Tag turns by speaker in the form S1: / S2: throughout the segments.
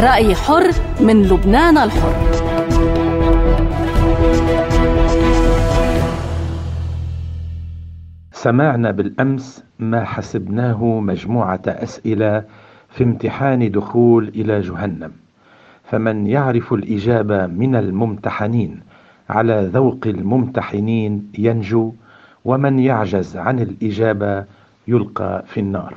S1: رأي حر من لبنان الحر.
S2: سمعنا بالأمس ما حسبناه مجموعة أسئلة في امتحان دخول إلى جهنم، فمن يعرف الإجابة من الممتحنين على ذوق الممتحنين ينجو، ومن يعجز عن الإجابة يلقى في النار.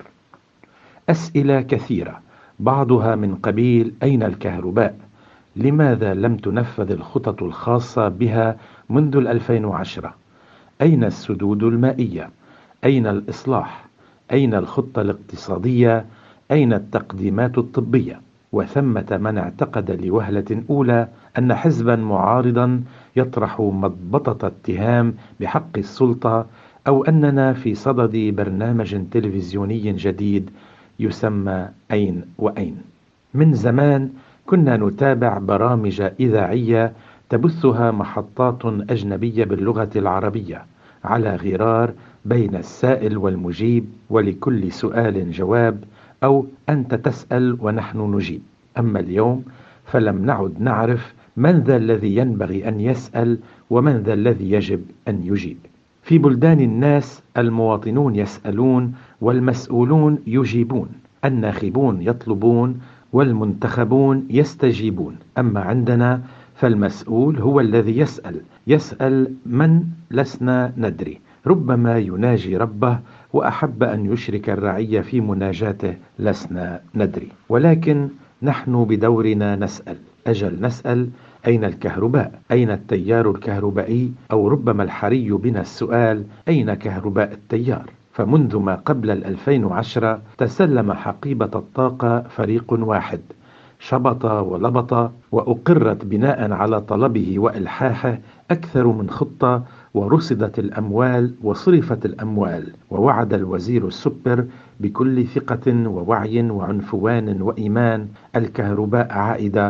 S2: أسئلة كثيرة، بعضها من قبيل: أين الكهرباء؟ لماذا لم تنفذ الخطط الخاصة بها منذ 2010؟ أين السدود المائية؟ أين الإصلاح؟ أين الخطة الاقتصادية؟ أين التقديمات الطبية؟ وثمة من اعتقد لوهلة أولى أن حزبا معارضا يطرح مضبطة اتهام بحق السلطة، أو أننا في صدد برنامج تلفزيوني جديد يسمى أين وأين. من زمان كنا نتابع برامج إذاعية تبثها محطات أجنبية باللغة العربية على غرار بين السائل والمجيب، ولكل سؤال جواب، أو أنت تسأل ونحن نجيب. أما اليوم فلم نعد نعرف من ذا الذي ينبغي أن يسأل ومن ذا الذي يجب أن يجيب. في بلدان الناس المواطنون يسألون والمسؤولون يجيبون، الناخبون يطلبون والمنتخبون يستجيبون. أما عندنا فالمسؤول هو الذي يسأل من لسنا ندري، ربما يناجي ربه وأحب أن يشرك الرعية في مناجاته لسنا ندري. ولكن نحن بدورنا نسأل، أجل نسأل: أين الكهرباء؟ أين التيار الكهربائي؟ أو ربما الحري بنا السؤال: أين كهرباء التيار؟ فمنذ ما قبل 2010 تسلم حقيبة الطاقة فريق واحد، شبط ولبط، وأقرت بناء على طلبه وإلحاحه أكثر من خطة، ورصدت الأموال وصرفت الأموال، ووعد الوزير السبر بكل ثقة ووعي وعنفوان وإيمان الكهرباء عائدة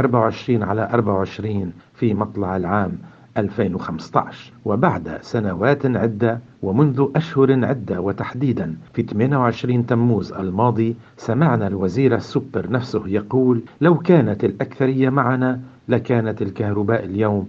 S2: 24/24 في مطلع العام 2015. وبعد سنوات عدة ومنذ أشهر عدة، وتحديدا في 28 تموز الماضي، سمعنا الوزير السبر نفسه يقول: لو كانت الأكثرية معنا لكانت الكهرباء اليوم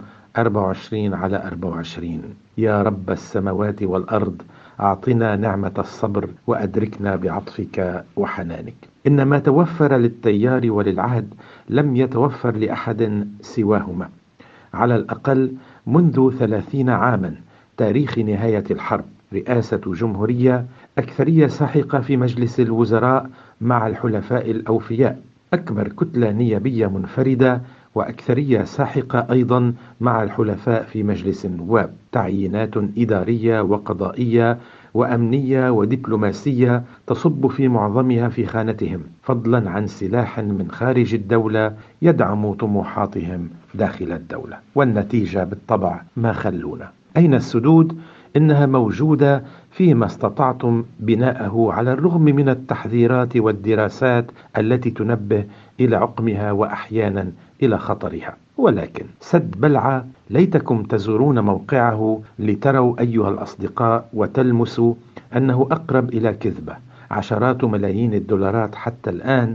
S2: 24/24. يا رب السماوات والأرض، أعطنا نعمة الصبر وأدركنا بعطفك وحنانك. إن ما توفر للتيار وللعهد لم يتوفر لأحد سواهما، على الأقل منذ 30 عاما، تاريخ نهاية الحرب، رئاسة جمهورية، أكثرية ساحقة في مجلس الوزراء مع الحلفاء الأوفياء، أكبر كتلة نيابية منفردة، وأكثرية ساحقة أيضا مع الحلفاء في مجلس النواب، تعيينات إدارية وقضائية وأمنية ودبلوماسية تصب في معظمها في خانتهم، فضلا عن سلاح من خارج الدولة يدعم طموحاتهم داخل الدولة. والنتيجة بالطبع ما خلونا. أين السدود؟ إنها موجودة فيما استطعتم بناءه، على الرغم من التحذيرات والدراسات التي تنبه إلى عقمها وأحيانا إلى خطرها. ولكن سد بلعة ليتكم تزورون موقعه لتروا أيها الأصدقاء وتلمسوا أنه أقرب إلى كذبة. عشرات ملايين الدولارات حتى الآن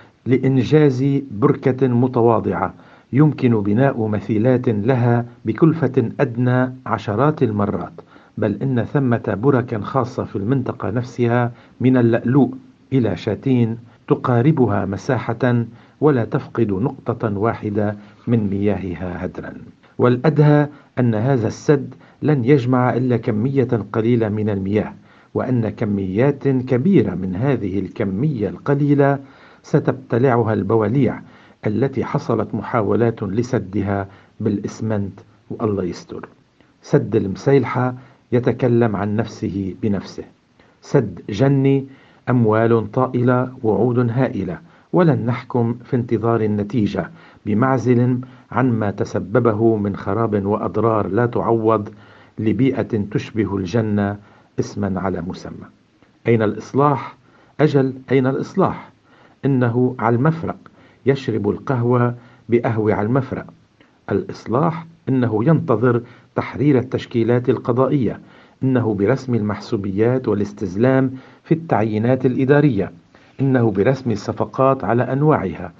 S2: لإنجاز بركة متواضعة يمكن بناء مثيلات لها بكلفة أدنى عشرات المرات، بل إن ثمة بركا خاصة في المنطقة نفسها من اللؤلؤ إلى شاتين تقاربها مساحة ولا تفقد نقطة واحدة من مياهها هدرا. والأدهى أن هذا السد لن يجمع إلا كمية قليلة من المياه، وأن كميات كبيرة من هذه الكمية القليلة ستبتلعها البواليع التي حصلت محاولات لسدها بالإسمنت، والله يستر. سد المسيلحة يتكلم عن نفسه بنفسه. سد جني أموال طائلة، وعود هائلة، ولن نحكم في انتظار النتيجة، بمعزل عن ما تسببه من خراب وأضرار لا تعوض لبيئة تشبه الجنة اسما على مسمى. أين الإصلاح؟ أجل أين الإصلاح؟ إنه على المفرق، يشرب القهوة بأهوى على المفرق. الإصلاح إنه ينتظر تحرير التشكيلات القضائية، إنه برسم المحسوبيات والاستزلام في التعيينات الإدارية، إنه برسم الصفقات على أنواعها،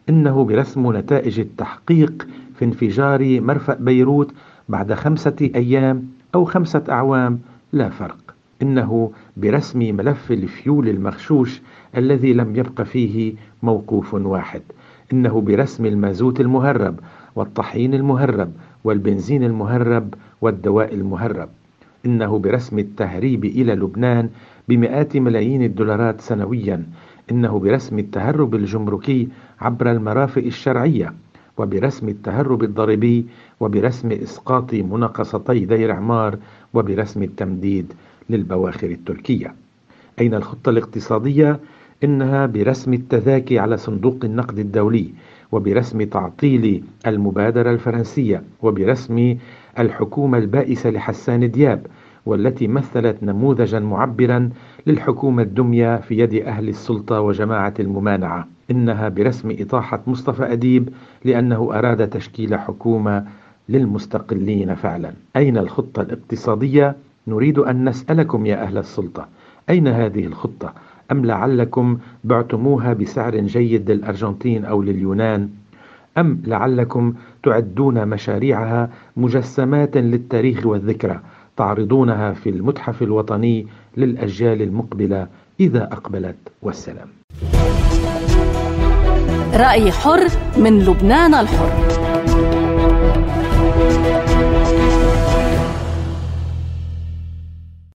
S2: إنه برسم نتائج التحقيق في انفجار مرفأ بيروت بعد 5 أيام أو 5 أعوام، لا فرق. إنه برسم ملف الفيول المغشوش الذي لم يبق فيه موقوف واحد. إنه برسم المازوت المهرب والطحين المهرب والبنزين المهرب والدواء المهرب. إنه برسم التهريب إلى لبنان بمئات ملايين الدولارات سنويا. إنه برسم التهرب الجمركي عبر المرافق الشرعية، وبرسم التهرب الضريبي، وبرسم إسقاط مناقصتي دير عمار، وبرسم التمديد للبواخر التركية. أين الخطة الاقتصادية؟ إنها برسم التذاكي على صندوق النقد الدولي، وبرسم تعطيل المبادرة الفرنسية، وبرسم الحكومة البائسة لحسان دياب، والتي مثلت نموذجا معبرا للحكومة الدمية في يد أهل السلطة وجماعة الممانعة. إنها برسم إطاحة مصطفى أديب لأنه أراد تشكيل حكومة للمستقلين فعلا. أين الخطة الاقتصادية؟ نريد أن نسألكم يا أهل السلطة، أين هذه الخطة؟ أم لعلكم بعتموها بسعر جيد للأرجنتين أو لليونان؟ أم لعلكم تعدون مشاريعها مجسمات للتاريخ والذكرى تعرضونها في المتحف الوطني للأجيال المقبلة إذا أقبلت؟ والسلام.
S1: رأي حر من لبنان الحر.